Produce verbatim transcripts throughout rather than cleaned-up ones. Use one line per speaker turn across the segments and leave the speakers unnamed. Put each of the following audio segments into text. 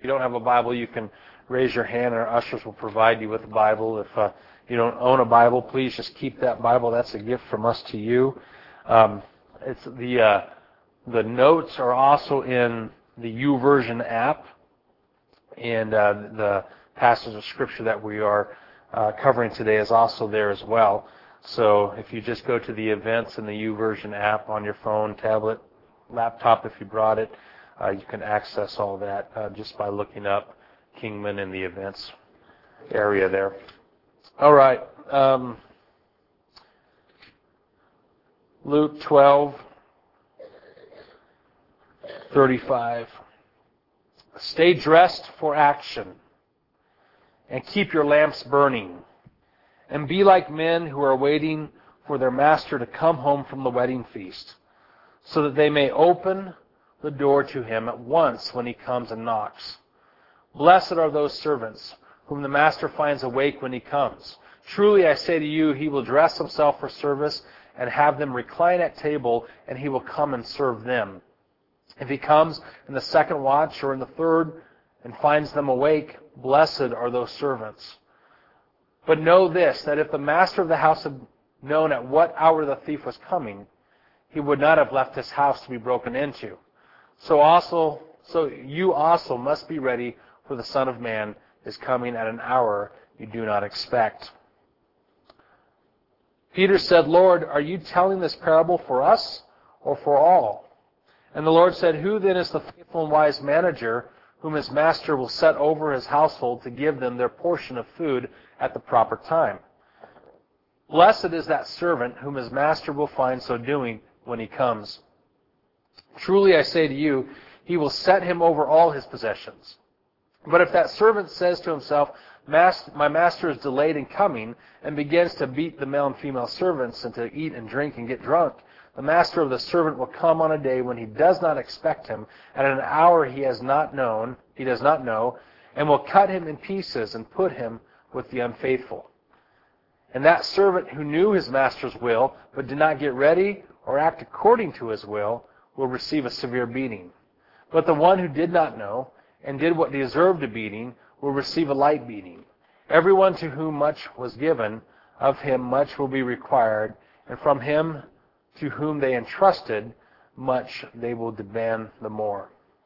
If you don't have a Bible, you can raise your hand, and our ushers will provide you with a Bible. If uh, you don't own a Bible, please just keep that Bible. That's a gift from us to you. Um, it's the uh, the notes are also in the YouVersion app, and uh, the passage of Scripture that we are uh, covering today is also there as well. So if you just go to the events in the YouVersion app on your phone, tablet, laptop, if you brought it, uh, you can access all that uh, just by looking up Kingman in the events area there. All right. Um, Luke twelve thirty-five. Stay dressed for action, and keep your lamps burning, and be like men who are waiting for their master to come home from the wedding feast, so that they may open the door to him at once when he comes and knocks. Blessed are those servants whom the master finds awake when he comes. Truly I say to you, he will dress himself for service and have them recline at table, and he will come and serve them. If he comes in the second watch or in the third and finds them awake, blessed are those servants. But know this, that if the master of the house had known at what hour the thief was coming, he would not have left his house to be broken into. So also, so you also must be ready, for the Son of Man is coming at an hour you do not expect. Peter said, Lord, are you telling this parable for us or for all? And the Lord said, Who then is the faithful and wise manager whom his master will set over his household to give them their portion of food at the proper time? Blessed is that servant whom his master will find so doing when he comes. Truly I say to you, he will set him over all his possessions. But if that servant says to himself, My master is delayed in coming, and begins to beat the male and female servants, and to eat and drink and get drunk, the master of the servant will come on a day when he does not expect him, at an hour he has not known, he does not know, and will cut him in pieces and put him with the unfaithful. And that servant who knew his master's will, but did not get ready or act according to his will, will receive a severe beating. But the one who did not know, and did what deserved a beating, will receive a light beating. Everyone to whom much was given, of him much will be required, and from him to whom they entrusted, much they will demand the more.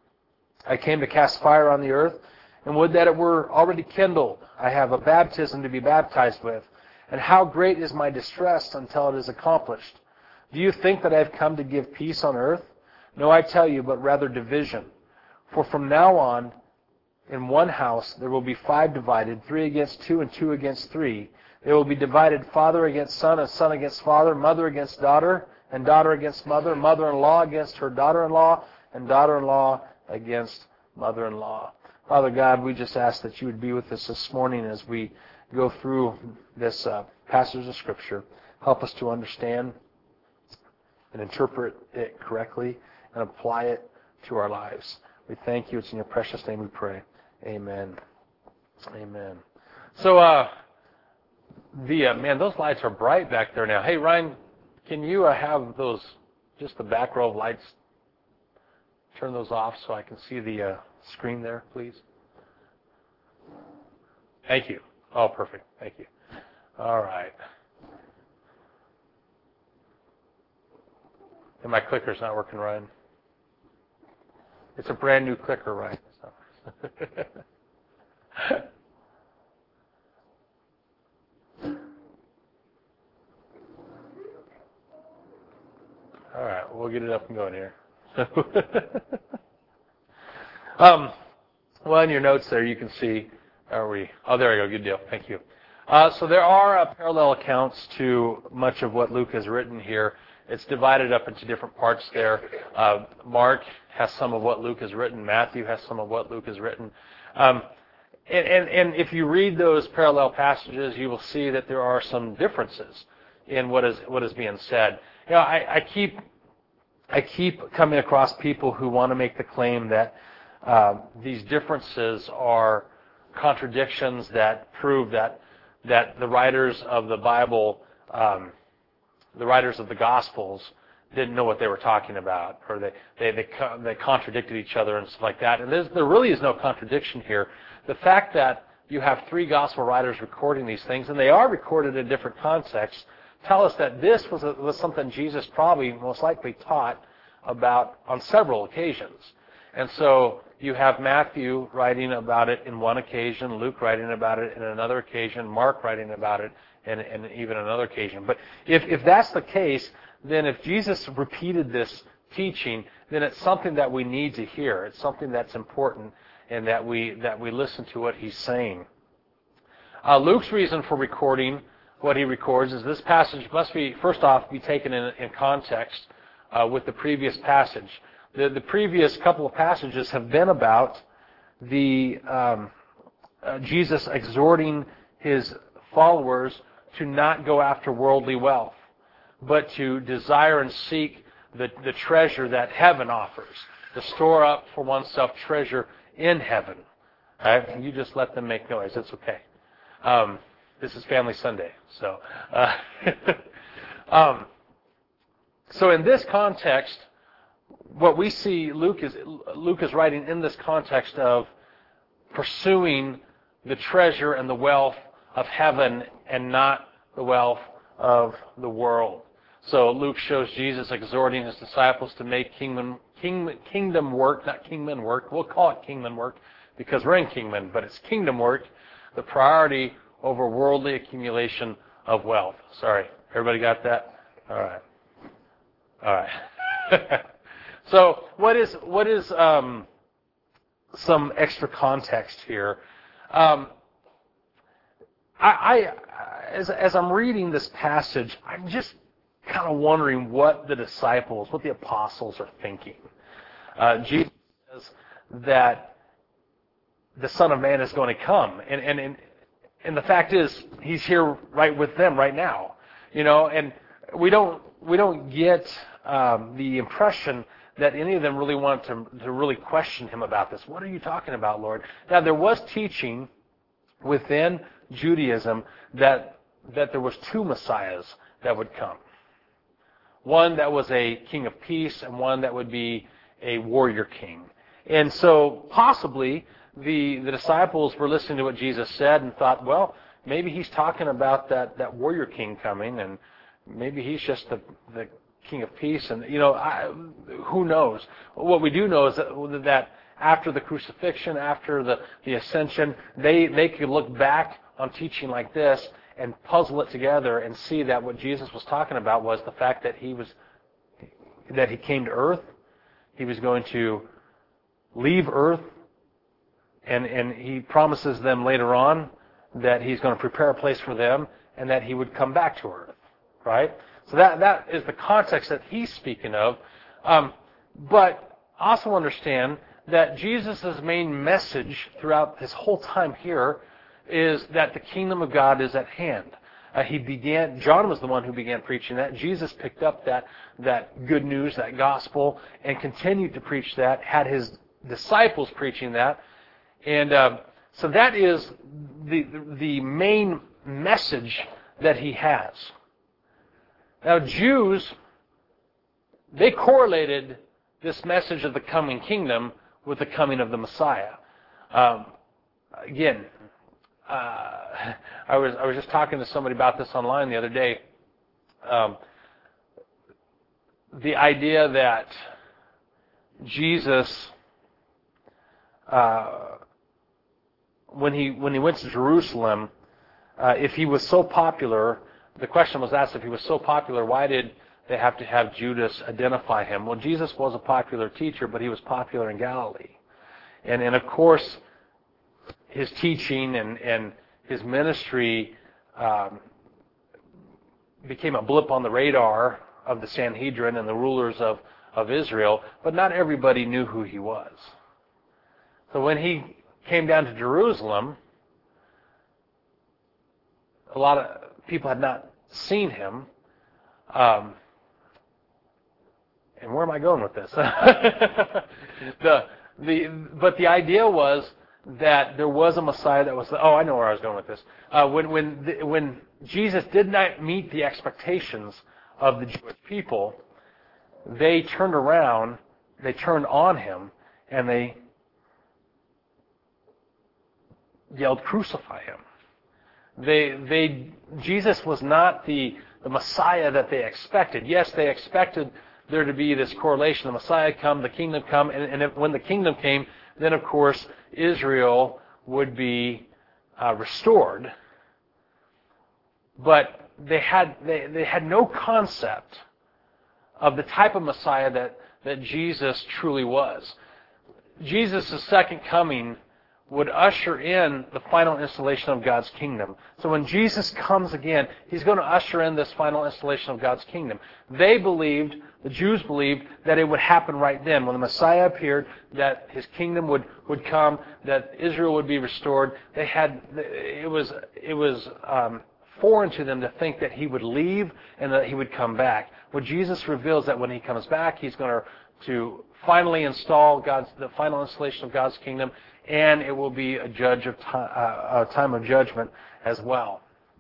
I came to cast fire on the earth, and would that it were already kindled. I have a baptism to be baptized with, and how great is my distress until it is accomplished. Do you think that I have come to give peace on earth? No, I tell you, but rather division. For from now on, in one house there will be five divided, three against two and two against three. They will be divided, father against son, and son against father, mother against daughter, and daughter against mother, mother-in-law against her daughter-in-law, and daughter-in-law against mother-in-law. Father God, we just ask that you would be with us this morning as we go through this uh, passage of Scripture. Help us to understand and interpret it correctly and apply it to our lives. We thank you. It's in your precious name we pray. Amen. Amen. So, uh, the uh, man, those lights are bright back there now. Hey, Ryan, can you uh, have those, just the back row of lights, turn those off so I can see the uh, screen there, please? Thank you. Oh, perfect. Thank you. All right. And my clicker's not working, Ryan. It's a brand new clicker, right? So. All right, we'll get it up and going here. um, well, in your notes there, you can see. Are we? Oh, there we go. Good deal. Thank you. Uh, so there are uh, parallel accounts to much of what Luke has written here. It's divided up into different parts there. Uh, Mark has some of what Luke has written. Matthew has some of what Luke has written. Um, and, and, and if you read those parallel passages, you will see that there are some differences in what is what is being said. You know, I, I keep I keep coming across people who want to make the claim that uh, these differences are contradictions that prove that that the writers of the Bible, um, the writers of the Gospels, didn't know what they were talking about, or they they they, they contradicted each other and stuff like that. And there's, there really is no contradiction here. The fact that you have three gospel writers recording these things, and they are recorded in different contexts, tell us that this was, a, was something Jesus probably most likely taught about on several occasions. And so you have Matthew writing about it in one occasion, Luke writing about it in another occasion, Mark writing about it in, in even another occasion. But if, if that's the case, then if Jesus repeated this teaching, then it's something that we need to hear. It's something that's important, and that we that we listen to what he's saying. Uh, Luke's reason for recording what he records is this passage must be, first off, be taken in, in context uh, with the previous passage. The, the previous couple of passages have been about the um, uh, Jesus exhorting his followers to not go after worldly wealth, but to desire and seek the, the treasure that heaven offers, to store up for oneself treasure in heaven. Right? You just let them make noise. It's okay. Um, this is Family Sunday. So, uh, um, so in this context, what we see Luke is Luke is writing in this context of pursuing the treasure and the wealth of heaven and not the wealth of the world. So Luke shows Jesus exhorting his disciples to make kingdom, kingdom, kingdom work, not kingman work. We'll call it kingdom work because we're in kingdom, but it's kingdom work, the priority over worldly accumulation of wealth. Sorry, everybody got that? All right. All right. So what is what is um, some extra context here? Um, I, I as as I'm reading this passage, I'm just kind of wondering what the disciples, what the apostles are thinking. Uh, Jesus says that the Son of Man is going to come, and and and and the fact is, he's here right with them right now. You know, and we don't we don't get um, the impression that any of them really want to, to really question him about this. What are you talking about, Lord? Now, there was teaching within Judaism that that there was two Messiahs that would come. One that was a king of peace, and one that would be a warrior king. And so, possibly, the, the disciples were listening to what Jesus said and thought, well, maybe he's talking about that, that warrior king coming, and maybe he's just the, the king of peace, and you know, I, who knows? What we do know is that, that after the crucifixion, after the, the ascension, they they could look back on teaching like this and puzzle it together and see that what Jesus was talking about was the fact that he was that he came to earth, he was going to leave earth, and and he promises them later on that he's going to prepare a place for them, and that he would come back to earth, right? So that that is the context that he's speaking of. Um, but also understand that Jesus' main message throughout his whole time here is that the kingdom of God is at hand. Uh, he began. John was the one who began preaching that. Jesus picked up that that good news, that gospel, and continued to preach that. Had his disciples preaching that, and uh, so that is the the main message that he has. Now, Jews, they correlated this message of the coming kingdom with the coming of the Messiah. Um, again, uh, I was I was just talking to somebody about this online the other day. Um, the idea that Jesus, uh, when he when he went to Jerusalem, uh, if he was so popular. The question was asked, if he was so popular, why did they have to have Judas identify him? Well, Jesus was a popular teacher, but he was popular in Galilee. And, and of course, his teaching and, and his ministry um, became a blip on the radar of the Sanhedrin and the rulers of, of Israel, but not everybody knew who he was. So when he came down to Jerusalem, a lot of people had not seen him. Um, and where am I going with this? the the but the idea was that there was a Messiah that was. Oh, I know where I was going with this. Uh, when when the, when Jesus did not meet the expectations of the Jewish people, they turned around, they turned on him, and they yelled, "Crucify him." They, they, Jesus was not the, the Messiah that they expected. Yes, they expected there to be this correlation. The Messiah come, the kingdom come, and, and if, when the kingdom came, then of course Israel would be uh, restored. But they had they, they had no concept of the type of Messiah that, that Jesus truly was. Jesus' second coming would usher in the final installation of God's kingdom. So when Jesus comes again, He's going to usher in this final installation of God's kingdom. They believed, the Jews believed, that it would happen right then. When the Messiah appeared, that His kingdom would, would come, that Israel would be restored. They had, it was, it was um, foreign to them to think that He would leave and that He would come back. What Jesus reveals that when He comes back, He's going to, to finally install God's, the final installation of God's kingdom, and it will be a judge of time, uh, a time of judgment as well.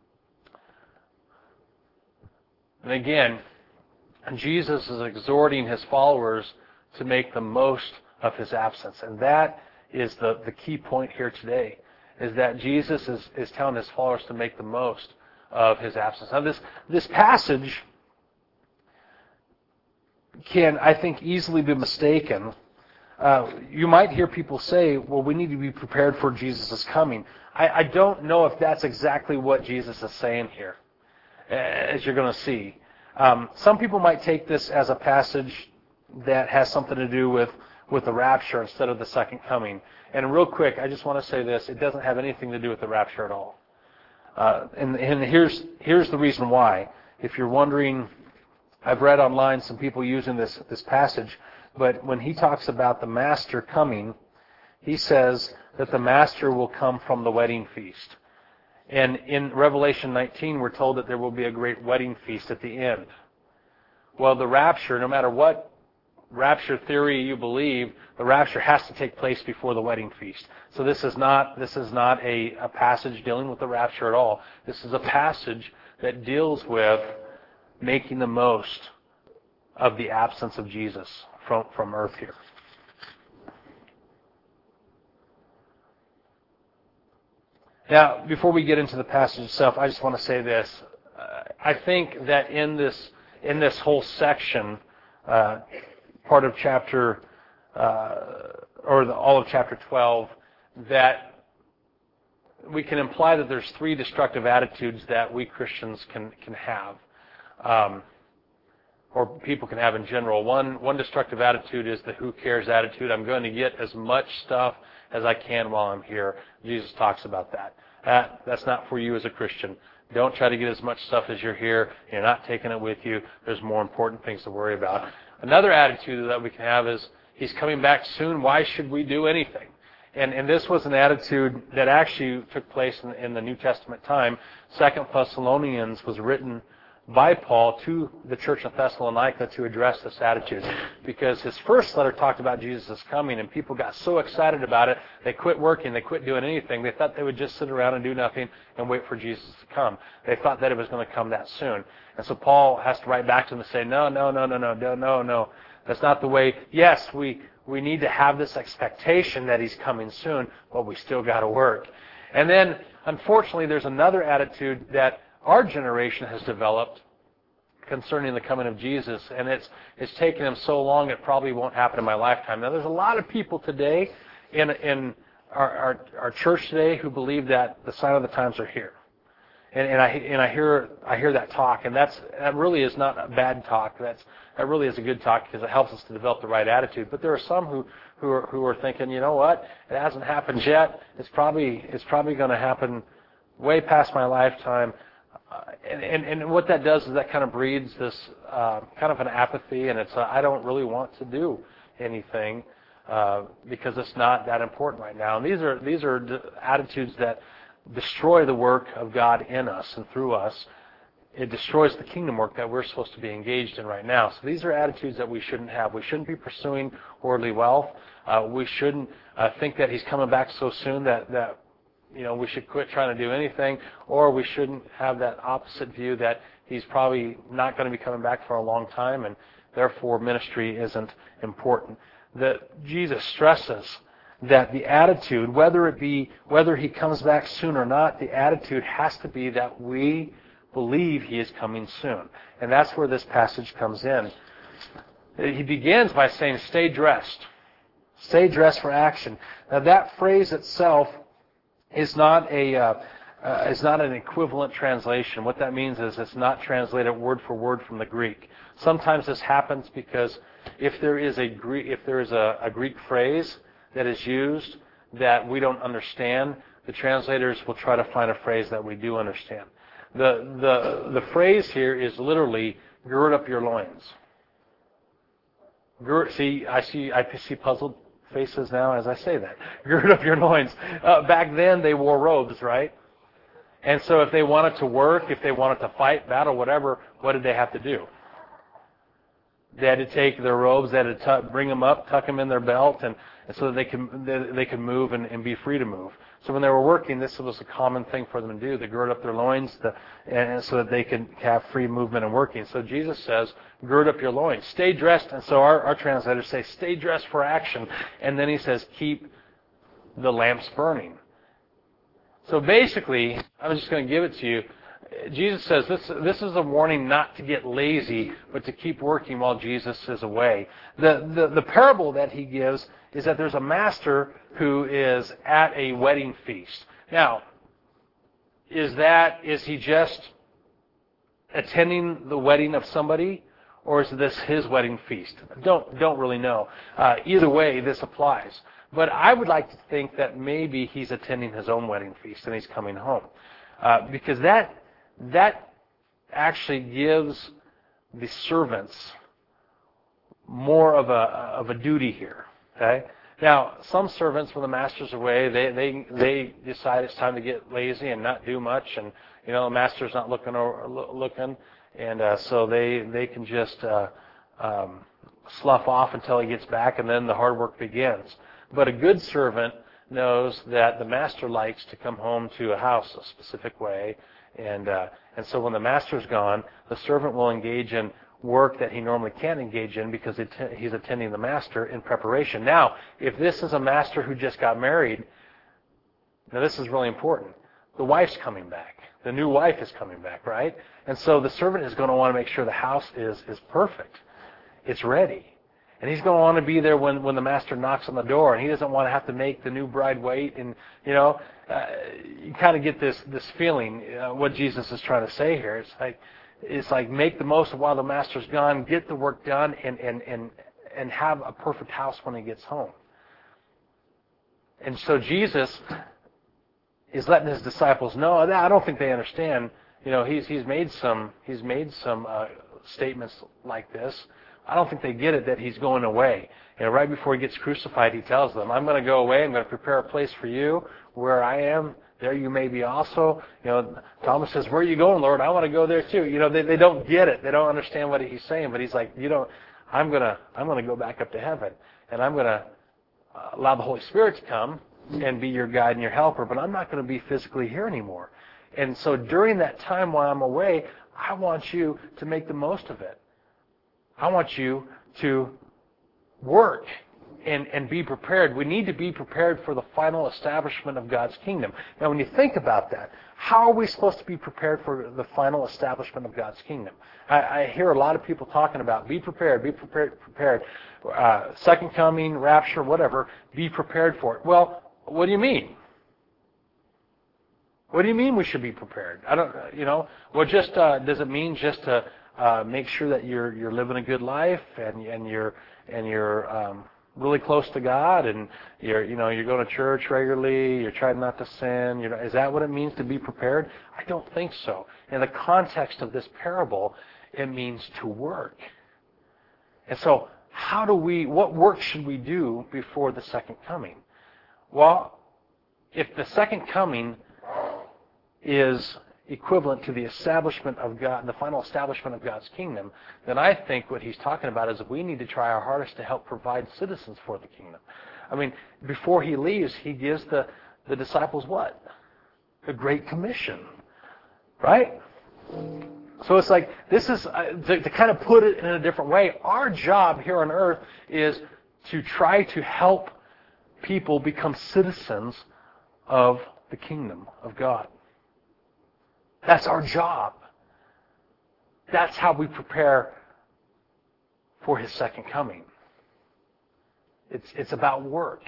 And again, Jesus is exhorting His followers to make the most of His absence. And that is the, the key point here today, is that Jesus is, is telling His followers to make the most of His absence. Now this, this passage can, I think, easily be mistaken. Uh, you might hear people say, well, we need to be prepared for Jesus' coming. I, I don't know if that's exactly what Jesus is saying here, as you're going to see. Um, some people might take this as a passage that has something to do with, with the rapture instead of the second coming. And real quick, I just want to say this. It doesn't have anything to do with the rapture at all. Uh, and and here's, here's the reason why. If you're wondering, I've read online some people using this, this passage. But when he talks about the master coming, he says that the master will come from the wedding feast. And in Revelation nineteen, we're told that there will be a great wedding feast at the end. Well, the rapture, no matter what rapture theory you believe, the rapture has to take place before the wedding feast. So this is not, this is not a, a passage dealing with the rapture at all. This is a passage that deals with making the most of the absence of Jesus from, from earth here. Now, before we get into the passage itself, I just want to say this. Uh, I think that in this in this whole section, uh, part of chapter, uh, or the, all of chapter twelve, that we can imply that there's three destructive attitudes that we Christians can can have. Um, or people can have in general. One one destructive attitude is the who cares attitude. I'm going to get as much stuff as I can while I'm here. Jesus talks about that. That that's not for you as a Christian. Don't try to get as much stuff as you're here. You're not taking it with you. There's more important things to worry about. Another attitude that we can have is, He's coming back soon. Why should we do anything? And and this was an attitude that actually took place in, in the New Testament time. Second Thessalonians was written by Paul to the church of Thessalonica to address this attitude, because his first letter talked about Jesus' coming, and people got so excited about it, they quit working, they quit doing anything. They thought they would just sit around and do nothing and wait for Jesus to come. They thought that it was going to come that soon. And so Paul has to write back to them and say, no, no, no, no, no, no, no, no. That's not the way. Yes, we, we need to have this expectation that He's coming soon, but we still got to work. And then, unfortunately, there's another attitude that our generation has developed concerning the coming of Jesus, and it's it's taken Him so long it probably won't happen in my lifetime. Now, there's a lot of people today in in our our, our church today who believe that the sign of the times are here, and and I and I hear I hear that talk, and that's that really is not a bad talk. That's that really is a good talk because it helps us to develop the right attitude. But there are some who who are who are thinking, you know what, it hasn't happened yet. It's probably it's probably going to happen way past my lifetime. Uh, and, and, and what that does is that kind of breeds this uh, kind of an apathy, and it's uh, I don't really want to do anything uh, because it's not that important right now. And these are these are d- attitudes that destroy the work of God in us and through us. It destroys the kingdom work that we're supposed to be engaged in right now. So these are attitudes that we shouldn't have. We shouldn't be pursuing worldly wealth. Uh, we shouldn't uh, think that He's coming back so soon that that. You know, we should quit trying to do anything, or we shouldn't have that opposite view that He's probably not going to be coming back for a long time, and therefore ministry isn't important. That Jesus stresses that the attitude, whether it be whether he comes back soon or not, the attitude has to be that we believe he is coming soon. And that's where this passage comes in. He begins by saying, stay dressed. Stay dressed for action. Now that phrase itself is not a uh, uh, is not an equivalent translation. What that means is it's not translated word for word from the Greek. Sometimes this happens because if there is a Greek, if there is a, a Greek phrase that is used that we don't understand, the translators will try to find a phrase that we do understand. The the the phrase here is literally gird up your loins. Gird, see, I see I see puzzled faces now as I say that. Gird up your loins. Uh, back then they wore robes, right? And so if they wanted to work, if they wanted to fight, battle, whatever, what did they have to do? They had to take their robes, they had to tuck, bring them up, tuck them in their belt, and, and so that they could they, they could move and, and be free to move. So when they were working, this was a common thing for them to do. They gird up their loins to, and so that they could have free movement and working. So Jesus says, gird up your loins. Stay dressed. And so our, our translators say, stay dressed for action. And then he says, keep the lamps burning. So basically, I'm just going to give it to you. Jesus says this, this is a warning not to get lazy, but to keep working while Jesus is away. The, the, the parable that he gives is that there's a master who is at a wedding feast. Now, is that, is he just attending the wedding of somebody, or is this his wedding feast? Don't, don't really know. Uh, either way, this applies. But I would like to think that maybe he's attending his own wedding feast and he's coming home. Uh, because that that actually gives the servants more of a of a duty here. Okay? Now, some servants, when the master's away, they they they decide it's time to get lazy and not do much, and you know the master's not looking over, looking, and uh, so they they can just uh, um, slough off until he gets back, and then the hard work begins. But a good servant knows that the master likes to come home to a house a specific way, and uh, and so when the master's gone, the servant will engage in work that he normally can't engage in because he's attending the master in preparation. Now, if this is a master who just got married, now this is really important. The wife's coming back. The new wife is coming back, right? And so the servant is going to want to make sure the house is is perfect. It's ready. And he's going to want to be there when, when the master knocks on the door, and he doesn't want to have to make the new bride wait. And, you know, uh, you kind of get this this feeling, uh, what Jesus is trying to say here. It's like, it's like make the most of while the master's gone, get the work done, and, and, and, and have a perfect house when he gets home. And so Jesus is letting his disciples know. I don't think they understand. You know, he's he's made some he's made some uh, statements like this. I don't think they get it that he's going away. You know, right before he gets crucified, he tells them, I'm going to go away. I'm going to prepare a place for you. Where I am, there you may be also. You know, Thomas says, where are you going, Lord? I want to go there too. You know, they, they don't get it. They don't understand what he's saying. But he's like, you know, I'm going to I'm going to go back up to heaven. And I'm going to allow the Holy Spirit to come and be your guide and your helper. But I'm not going to be physically here anymore. And so during that time while I'm away, I want you to make the most of it. I want you to work and, and be prepared. We need to be prepared for the final establishment of God's kingdom. Now, when you think about that, how are we supposed to be prepared for the final establishment of God's kingdom? I, I hear a lot of people talking about be prepared, be prepared, prepared, uh, second coming, rapture, whatever. Be prepared for it. Well, what do you mean? What do you mean we should be prepared? I don't, you know. Well, just uh, does it mean just to Uh, make sure that you're you're living a good life and and you're and you're um, really close to God and you're you know you're going to church regularly, you're trying not to sin. You know, is that what it means to be prepared? I don't think so. In the context of this parable, it means to work. And so, how do we? What work should we do before the second coming? Well, if the second coming is equivalent to the establishment of God, the final establishment of God's kingdom, then I think what he's talking about is that we need to try our hardest to help provide citizens for the kingdom. I mean, before he leaves, he gives the, the disciples what? The Great Commission. Right? So it's like, this is, uh, to, to kind of put it in a different way, our job here on earth is to try to help people become citizens of the kingdom of God. That's our job. That's how we prepare for His second coming. It's it's about work.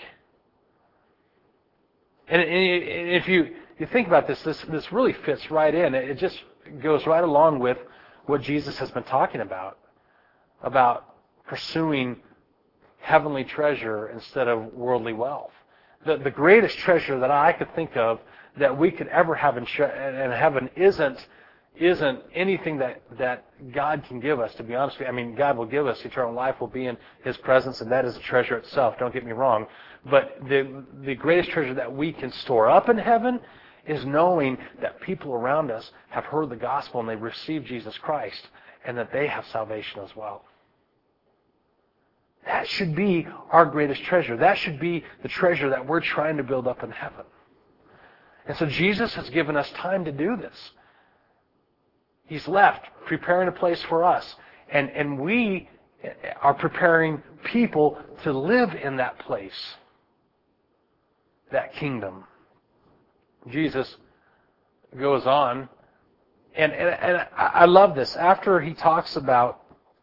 And if you you think about this, this this really fits right in. It just goes right along with what Jesus has been talking about, about pursuing heavenly treasure instead of worldly wealth. The the greatest treasure that I could think of that we could ever have in, in heaven isn't isn't anything that, that God can give us, to be honest with you. I mean, God will give us eternal life. We'll be in His presence, and that is a treasure itself. Don't get me wrong. But the the greatest treasure that we can store up in heaven is knowing that people around us have heard the gospel and they've received Jesus Christ, and that they have salvation as well. That should be our greatest treasure. That should be the treasure that we're trying to build up in heaven. And so Jesus has given us time to do this. He's left, preparing a place for us. And, and we are preparing people to live in that place, that kingdom. Jesus goes on, and, and, and I love this. After He talks about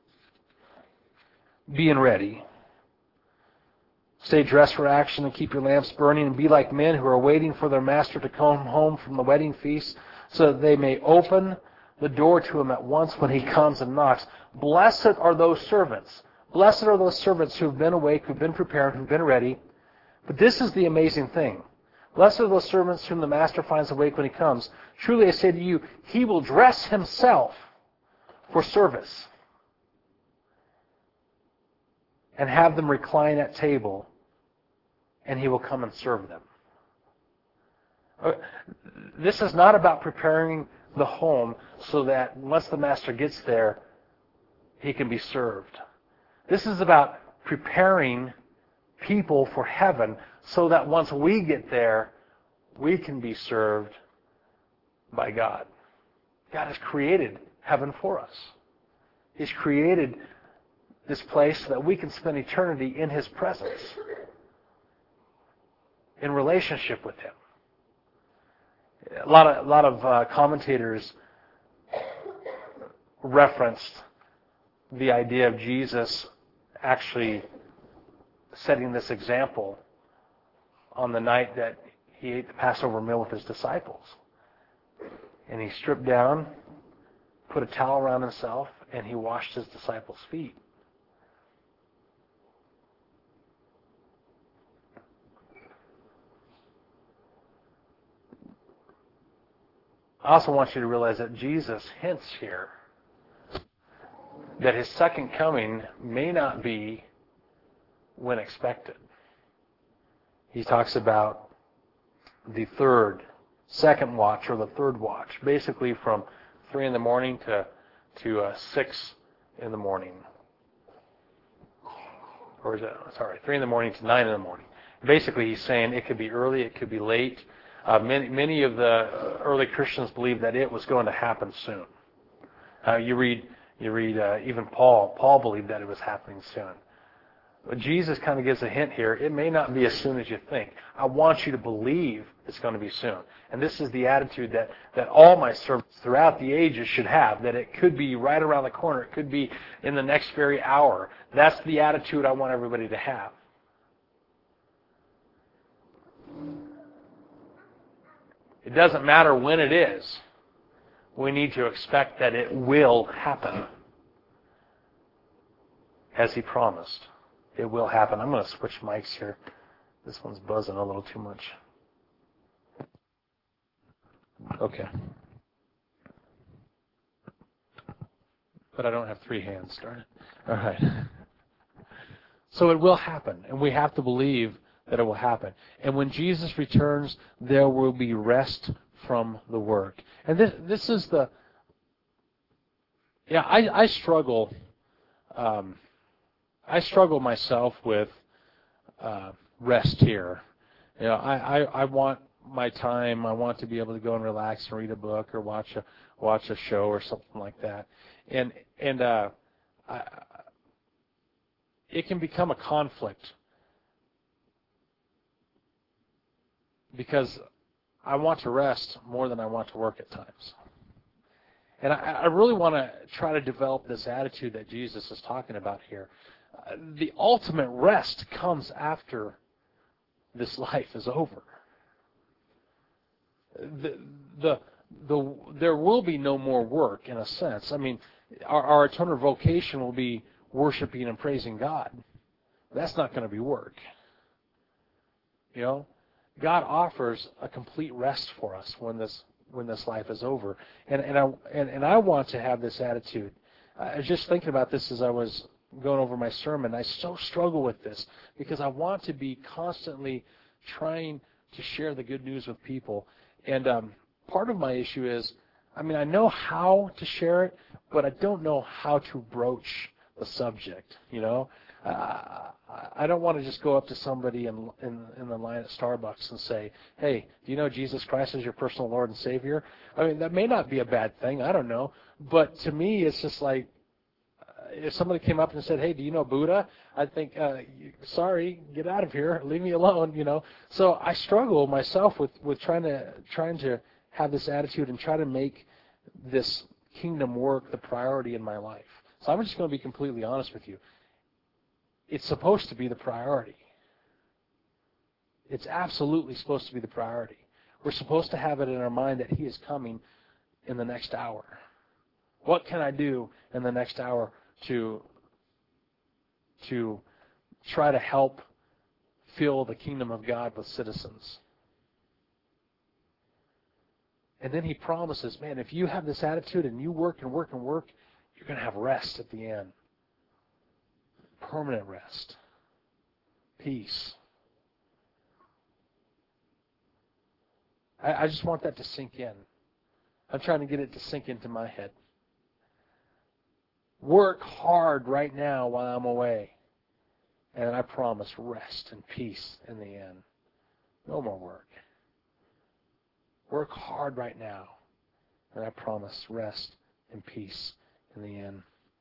being ready, stay dressed for action and keep your lamps burning, and be like men who are waiting for their master to come home from the wedding feast, so that they may open the door to him at once when he comes and knocks. Blessed are those servants. Blessed are those servants who have been awake, who've been prepared, who've been ready. But this is the amazing thing. Blessed are those servants whom the master finds awake when he comes. Truly I say to you, he will dress himself for service and have them recline at table, and he will come and serve them. This is not about preparing the home so that once the master gets there, he can be served. This is about preparing people for heaven so that once we get there, we can be served by God. God has created heaven for us. He's created this place so that we can spend eternity in His presence, in relationship with Him. A lot of, a lot of uh, commentators referenced the idea of Jesus actually setting this example on the night that He ate the Passover meal with His disciples. And He stripped down, put a towel around Himself, and He washed His disciples' feet. I also want you to realize that Jesus hints here that His second coming may not be when expected. He talks about the third, second watch, or the third watch, basically from three in the morning to to uh, six in the morning, or is it? Sorry, three in the morning to nine in the morning. Basically, he's saying it could be early, it could be late. Uh, many, many of the early Christians believed that it was going to happen soon. Uh, you read, you read uh, even Paul. Paul believed that it was happening soon. But Jesus kind of gives a hint here. It may not be as soon as you think. I want you to believe it's going to be soon. And this is the attitude that, that all my servants throughout the ages should have, that it could be right around the corner. It could be in the next very hour. That's the attitude I want everybody to have. It doesn't matter when it is. We need to expect that it will happen as He promised. It will happen. I'm going to switch mics here. This one's buzzing a little too much. Okay. But I don't have three hands, darn it. All right. So it will happen, and we have to believe that it will happen. And when Jesus returns, there will be rest from the work. And this this is the... Yeah, I, I struggle... Um, I struggle myself with uh, rest here. You know, I, I, I want my time. I want to be able to go and relax and read a book or watch a watch a show or something like that. And and uh, I, it can become a conflict because I want to rest more than I want to work at times. And I, I really want to try to develop this attitude that Jesus is talking about here. Uh, the ultimate rest comes after this life is over. The, the, the, there will be no more work, in a sense. I mean, our, our eternal vocation will be worshiping and praising God. That's not going to be work. You know, God offers a complete rest for us when this when this life is over, and and I and, and I want to have this attitude. I was just thinking about this as I was going over my sermon. I so struggle with this because I want to be constantly trying to share the good news with people, and um, part of my issue is, I mean, I know how to share it, but I don't know how to broach the subject. You know. Uh, I don't want to just go up to somebody in, in in the line at Starbucks and say, "Hey, do you know Jesus Christ is your personal Lord and Savior?" I mean, that may not be a bad thing. I don't know, but to me, it's just like uh, if somebody came up and said, "Hey, do you know Buddha?" I'd think, uh, "Sorry, get out of here, leave me alone." You know. So I struggle myself with, with trying to trying to have this attitude and try to make this kingdom work the priority in my life. So I'm just going to be completely honest with you. It's supposed to be the priority. It's absolutely supposed to be the priority. We're supposed to have it in our mind that He is coming in the next hour. What can I do in the next hour to, to try to help fill the kingdom of God with citizens? And then He promises, man, if you have this attitude and you work and work and work, you're going to have rest at the end. Permanent rest. Peace. I, I just want that to sink in. I'm trying to get it to sink into my head. Work hard right now while I'm away. And I promise rest and peace in the end. No more work. Work hard right now. And I promise rest and peace in the end.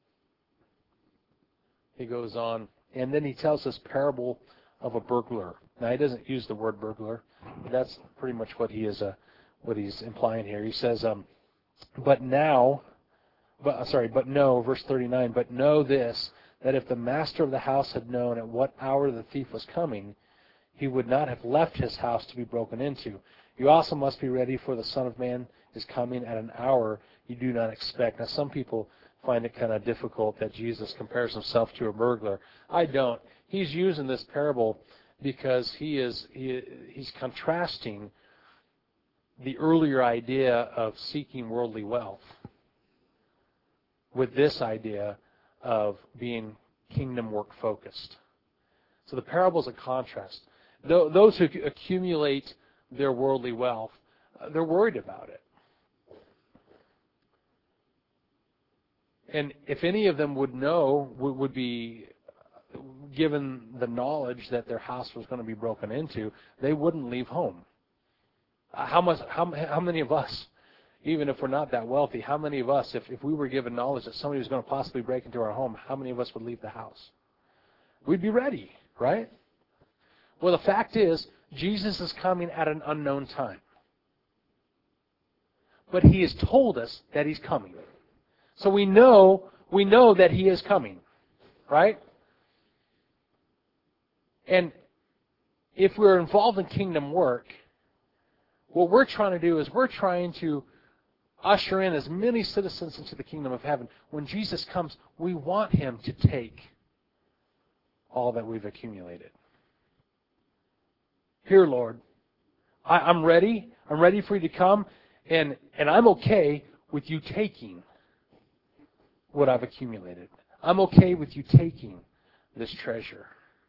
He goes on, and then he tells this parable of a burglar. Now, he doesn't use the word burglar. That's pretty much what he is, uh, what he's implying here. He says, um, "But now, but sorry, but know," verse thirty-nine. "But know this, that if the master of the house had known at what hour the thief was coming, he would not have left his house to be broken into. You also must be ready, for the Son of Man is coming at an hour you do not expect." Now, some people find it kind of difficult that Jesus compares himself to a burglar. I don't. He's using this parable because he is he, he's contrasting the earlier idea of seeking worldly wealth with this idea of being kingdom work focused. So the parable is a contrast. Those who accumulate their worldly wealth, they're worried about it. And if any of them would know, would be given the knowledge that their house was going to be broken into, they wouldn't leave home. How much? How, how many of us, even if we're not that wealthy, how many of us, if, if we were given knowledge that somebody was going to possibly break into our home, how many of us would leave the house? We'd be ready, right? Well, the fact is, Jesus is coming at an unknown time. But He has told us that He's coming. So we know, we know that He is coming, right? And if we're involved in kingdom work, what we're trying to do is we're trying to usher in as many citizens into the kingdom of heaven. When Jesus comes, we want Him to take all that we've accumulated. Here, Lord, I, I'm ready. I'm ready for You to come, and, and I'm okay with You taking what I've accumulated. I'm okay with You taking this treasure.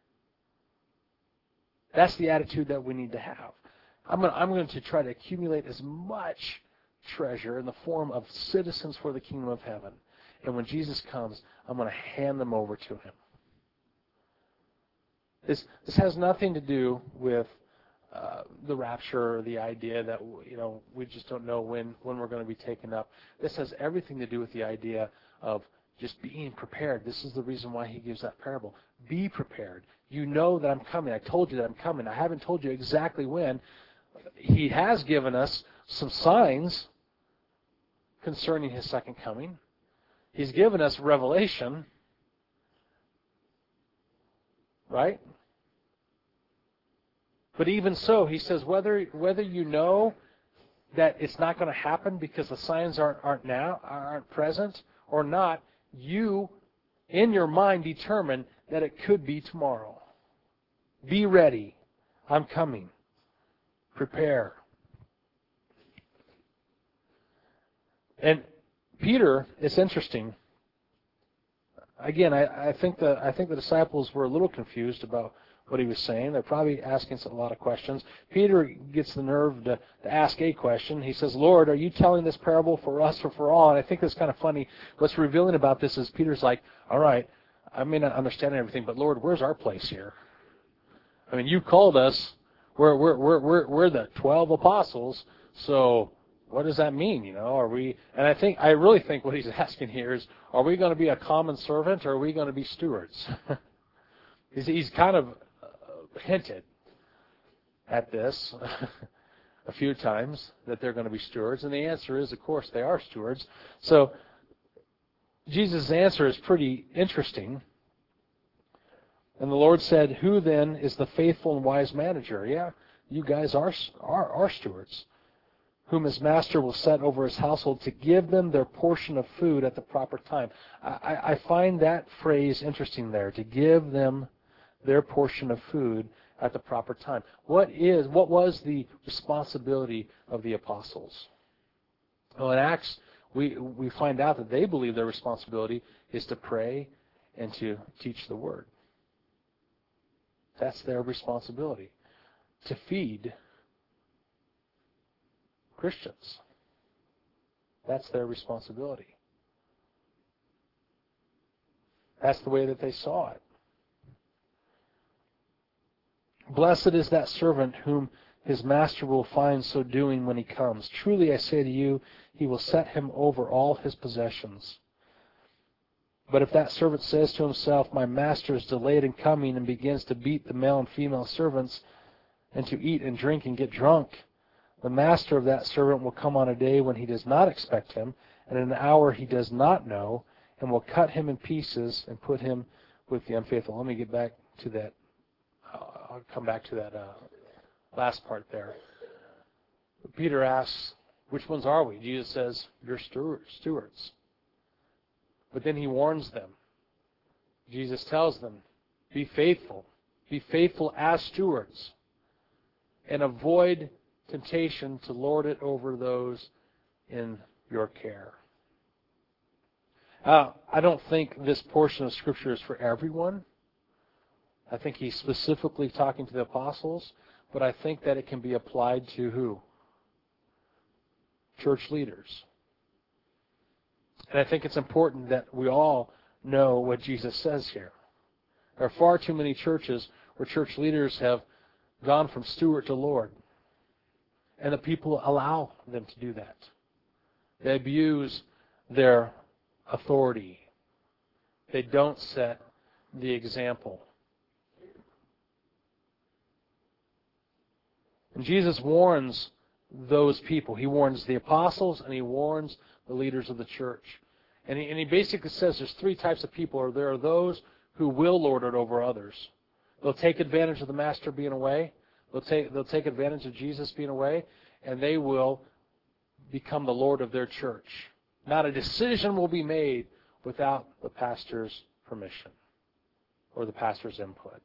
That's the attitude that we need to have. I'm going, to, I'm going to try to accumulate as much treasure in the form of citizens for the kingdom of heaven. And when Jesus comes, I'm going to hand them over to Him. This, this has nothing to do with uh, the rapture, or the idea that, you know, we just don't know when, when we're going to be taken up. This has everything to do with the idea of just being prepared. This is the reason why he gives that parable. Be prepared. You know that I'm coming. I told you that I'm coming. I haven't told you exactly when. He has given us some signs concerning his second coming. He's given us revelation, right? But even so, he says whether whether you know that it's not going to happen because the signs aren't aren't now aren't present or not, you in your mind determine that it could be tomorrow. Be ready. I'm coming. Prepare. And Peter, it's interesting. Again, I, I think the I think the disciples were a little confused about what he was saying. They're probably asking a lot of questions. Peter gets the nerve to, to ask a question. He says, "Lord, are you telling this parable for us or for all?" And I think that's kind of funny. What's revealing about this is Peter's like, "All right, I may not understand everything, but Lord, where's our place here? I mean, you called us. We're we're we're we're, we're the twelve apostles. So what does that mean? You know, are we?" And I think I really think what he's asking here is, are we going to be a common servant or are we going to be stewards? he's, he's kind of hinted at this a few times, that they're going to be stewards, and the answer is, of course, they are stewards. So Jesus' answer is pretty interesting. And the Lord said, "Who then is the faithful and wise manager?" Yeah, you guys are are, are stewards, "whom his master will set over his household to give them their portion of food at the proper time." I, I find that phrase interesting there, to give them their portion of food at the proper time. What is, what was the responsibility of the apostles? Well, in Acts, we we find out that they believe their responsibility is to pray and to teach the word. That's their responsibility, to feed Christians. That's their responsibility. That's the way that they saw it. "Blessed is that servant whom his master will find so doing when he comes. Truly I say to you, he will set him over all his possessions. But if that servant says to himself, 'My master is delayed in coming,' and begins to beat the male and female servants, and to eat and drink and get drunk, the master of that servant will come on a day when he does not expect him, and in an hour he does not know, and will cut him in pieces and put him with the unfaithful." Let me get back to that. I'll come back to that uh, last part there. Peter asks, which ones are we? Jesus says, you're stewards. But then he warns them. Jesus tells them, be faithful. Be faithful as stewards. And avoid temptation to lord it over those in your care. Uh, I don't think this portion of Scripture is for everyone. I think he's specifically talking to the apostles, but I think that it can be applied to who? Church leaders. And I think it's important that we all know what Jesus says here. There are far too many churches where church leaders have gone from steward to Lord. And the people allow them to do that. They abuse their authority. They don't set the example. And Jesus warns those people. He warns the apostles and he warns the leaders of the church. And he, and he basically says there's three types of people. There are those who will lord it over others. They'll take advantage of the master being away. They'll take, they'll take advantage of Jesus being away. And they will become the Lord of their church. Not a decision will be made without the pastor's permission or the pastor's input.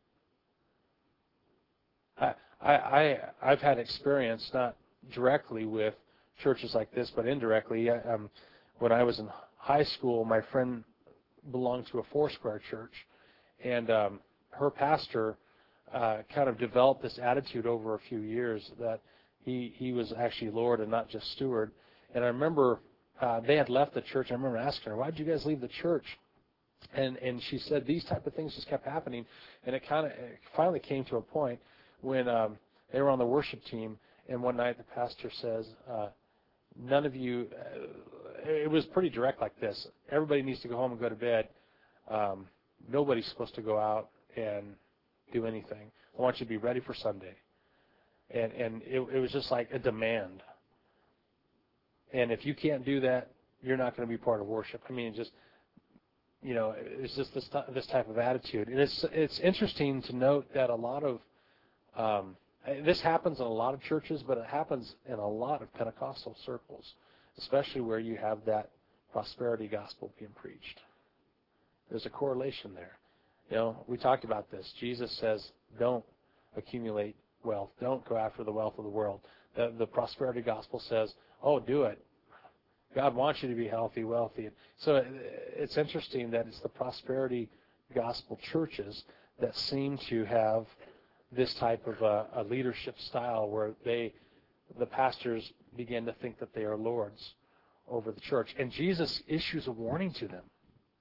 I, I, I, I've had experience, not directly with churches like this, but indirectly. I, um, when I was in high school, my friend belonged to a Foursquare church, and um, her pastor uh, kind of developed this attitude over a few years that he, he was actually Lord and not just steward. And I remember uh, they had left the church. I remember asking her, "Why did you guys leave the church?" And and she said these type of things just kept happening, and it kind of it finally came to a point when um, They were on the worship team, and one night the pastor says, uh, none of you, uh, it was pretty direct like this. Everybody needs to go home and go to bed. Um, nobody's supposed to go out and do anything. I want you to be ready for Sunday. And and it, it was just like a demand. And if you can't do that, you're not going to be part of worship. I mean, just, you know, it's just this this type of attitude. And it's it's interesting to note that a lot of um, this happens in a lot of churches, but it happens in a lot of Pentecostal circles, especially where you have that prosperity gospel being preached. There's a correlation there. You know, we talked about this. Jesus says, don't accumulate wealth. Don't go after the wealth of the world. The, the prosperity gospel says, oh, do it. God wants you to be healthy, wealthy. So it, it's interesting that it's the prosperity gospel churches that seem to have this type of a, a leadership style where they, the pastors begin to think that they are lords over the church. And Jesus issues a warning to them.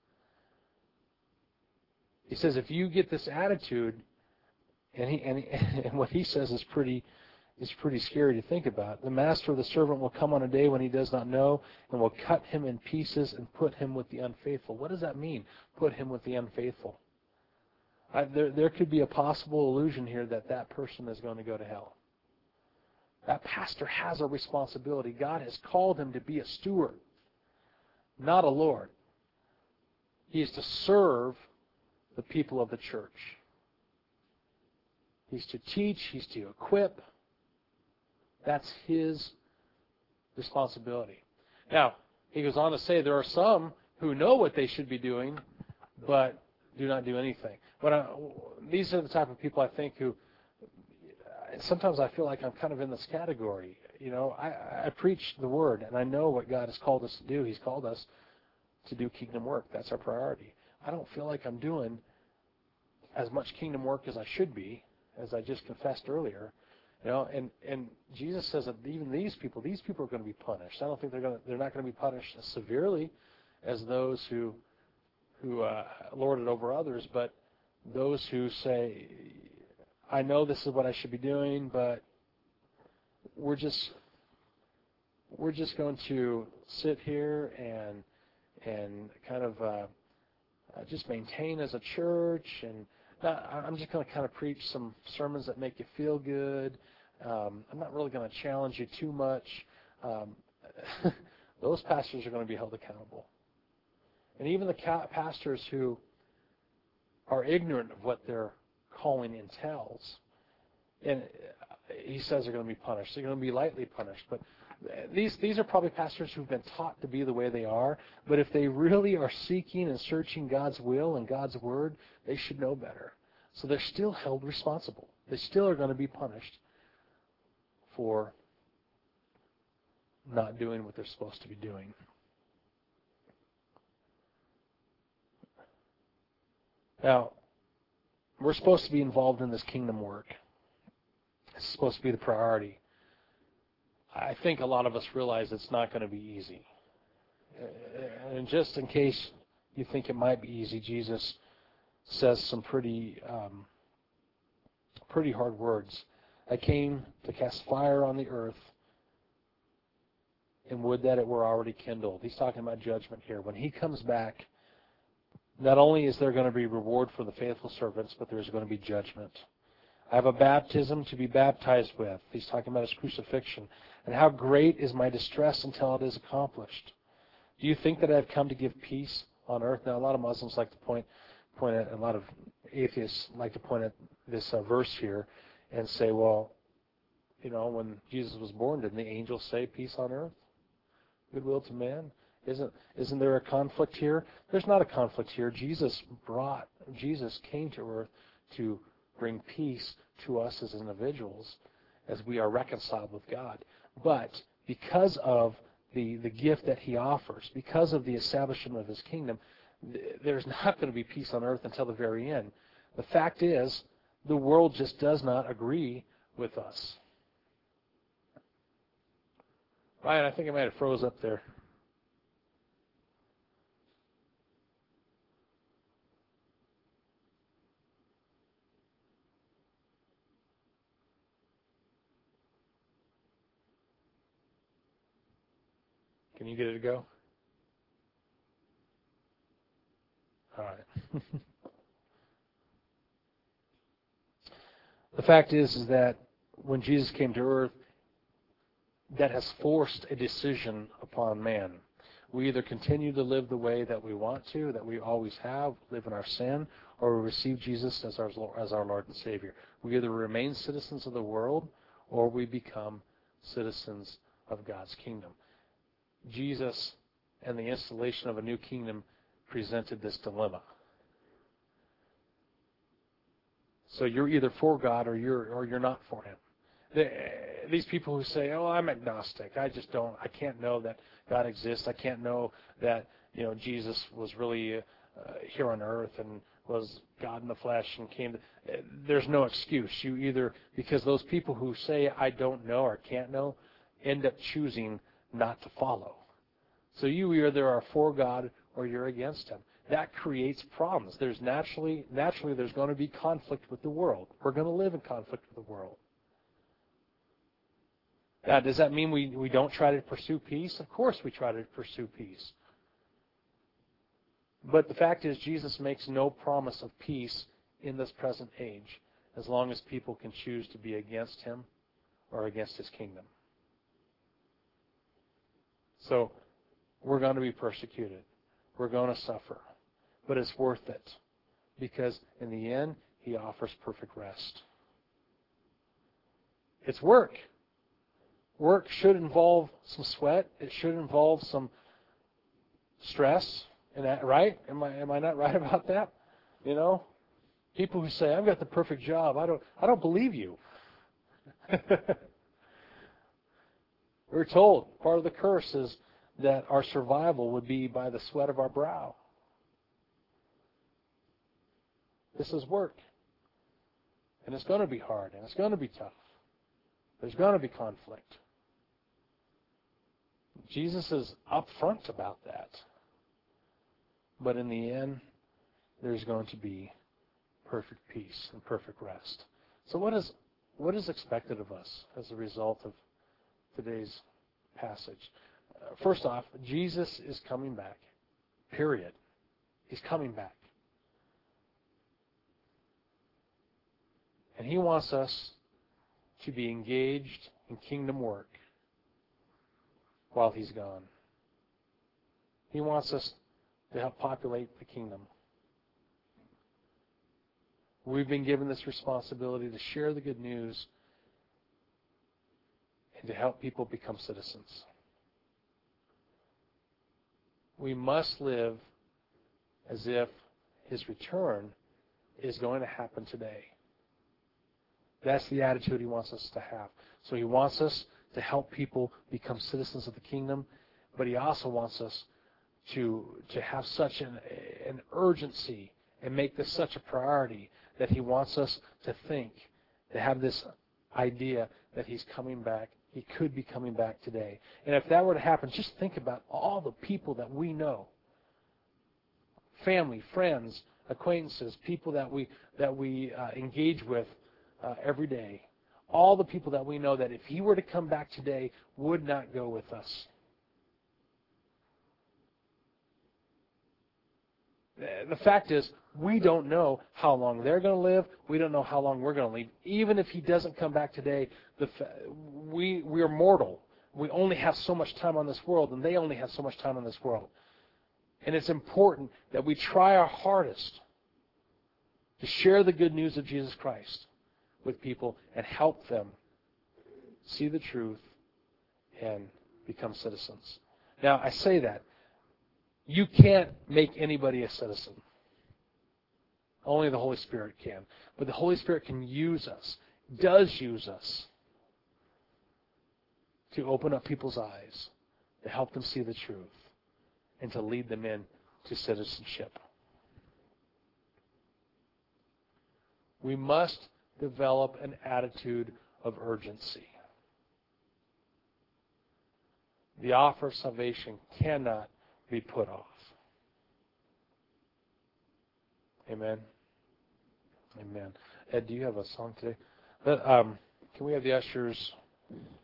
He says, if you get this attitude, and he and, he, and what he says is pretty is pretty scary to think about. The master of the servant will come on a day when he does not know, and will cut him in pieces and put him with the unfaithful. What does that mean? Put him with the unfaithful. I, there, there could be a possible illusion here that that person is going to go to hell. That pastor has a responsibility. God has called him to be a steward, not a lord. He is to serve the people of the church. He's to teach. He's to equip. That's his responsibility. Now, he goes on to say there are some who know what they should be doing, but do not do anything. But I, these are the type of people I think who, sometimes I feel like I'm kind of in this category. You know, I, I preach the word, and I know what God has called us to do. He's called us to do kingdom work. That's our priority. I don't feel like I'm doing as much kingdom work as I should be, as I just confessed earlier. You know, and, and Jesus says that even these people, these people are going to be punished. I don't think they're going to, they're not going to be punished as severely as those who who uh, lord it over others, but those who say, I know this is what I should be doing, but we're just we're just going to sit here and and kind of uh, uh, just maintain as a church, and not, I'm just going to kind of preach some sermons that make you feel good. Um, I'm not really going to challenge you too much. Um, those pastors are going to be held accountable. And even the ca- pastors who are ignorant of what their calling entails, and he says they're going to be punished. They're going to be lightly punished. But these these are probably pastors who've been taught to be the way they are. But if they really are seeking and searching God's will and God's word, they should know better. So they're still held responsible. They still are going to be punished for not doing what they're supposed to be doing. Now, we're supposed to be involved in this kingdom work. It's supposed to be the priority. I think a lot of us realize it's not going to be easy. And just in case you think it might be easy, Jesus says some pretty um, pretty hard words. I came to cast fire on the earth, and would that it were already kindled. He's talking about judgment here. When he comes back, not only is there going to be reward for the faithful servants, but there's going to be judgment. I have a baptism to be baptized with. He's talking about his crucifixion. And how great is my distress until it is accomplished. Do you think that I have come to give peace on earth? Now, a lot of Muslims like to point, point at, a lot of atheists like to point at this uh, verse here and say, well, you know, when Jesus was born, didn't the angels say peace on earth? Goodwill to man? Isn't isn't there a conflict here? There's not a conflict here. Jesus brought, Jesus came to earth to bring peace to us as individuals as we are reconciled with God. But because of the, the gift that he offers, because of the establishment of his kingdom, th- there's not going to be peace on earth until the very end. The fact is, the world just does not agree with us. Ryan, I think I might have froze up there. Can you get it to go? All right. The fact is, is that when Jesus came to earth, that has forced a decision upon man. We either continue to live the way that we want to, that we always have, live in our sin, or we receive Jesus as our, as our Lord and Savior. We either remain citizens of the world, or we become citizens of God's kingdom. Jesus and the installation of a new kingdom presented this dilemma. So you're either for God or you're or you're not for Him. The, these people who say, "Oh, I'm agnostic. I just don't. I can't know that God exists. I can't know that you know Jesus was really uh, here on earth and was God in the flesh and came." To, there's no excuse. You either because those people who say, "I don't know" or "can't know," end up choosing not to follow. So you either are for God or you're against Him. That creates problems. There's naturally, naturally, there's going to be conflict with the world. We're going to live in conflict with the world. Now, does that mean we, we don't try to pursue peace? Of course we try to pursue peace. But the fact is, Jesus makes no promise of peace in this present age, as long as people can choose to be against Him or against His kingdom. So, we're going to be persecuted. We're going to suffer. But it's worth it, because in the end, He offers perfect rest. It's work. Work should involve some sweat. It should involve some stress. And that, right? Am I am I not right about that? You know, people who say I've got the perfect job, I don't I don't believe you. We're told part of the curse is that our survival would be by the sweat of our brow. This is work. And it's going to be hard, and it's going to be tough. There's going to be conflict. Jesus is upfront about that. But in the end, there's going to be perfect peace and perfect rest. So what is what is expected of us as a result of today's passage? Uh, first off, Jesus is coming back. Period. He's coming back. And He wants us to be engaged in kingdom work while He's gone. He wants us to help populate the kingdom. We've been given this responsibility to share the good news and to help people become citizens. We must live as if His return is going to happen today. That's the attitude He wants us to have. So He wants us to help people become citizens of the kingdom, but He also wants us to, to have such an, an urgency and make this such a priority that He wants us to think, to have this idea that He's coming back. He could be coming back today. And if that were to happen, just think about all the people that we know. Family, friends, acquaintances, people that we, that we uh, engage with Uh, every day, all the people that we know that if He were to come back today would not go with us. The fact is, we don't know how long they're going to live. We don't know how long we're going to live. Even if He doesn't come back today, the fa- we we are mortal. We only have so much time on this world, and they only have so much time on this world. And it's important that we try our hardest to share the good news of Jesus Christ with people and help them see the truth and become citizens. Now, I say that. You can't make anybody a citizen. Only the Holy Spirit can. But the Holy Spirit can use us, does use us, to open up people's eyes, to help them see the truth, and to lead them in to citizenship. We must develop an attitude of urgency. The offer of salvation cannot be put off. Amen. Amen. Ed, do you have a song today? But, um, can we have the ushers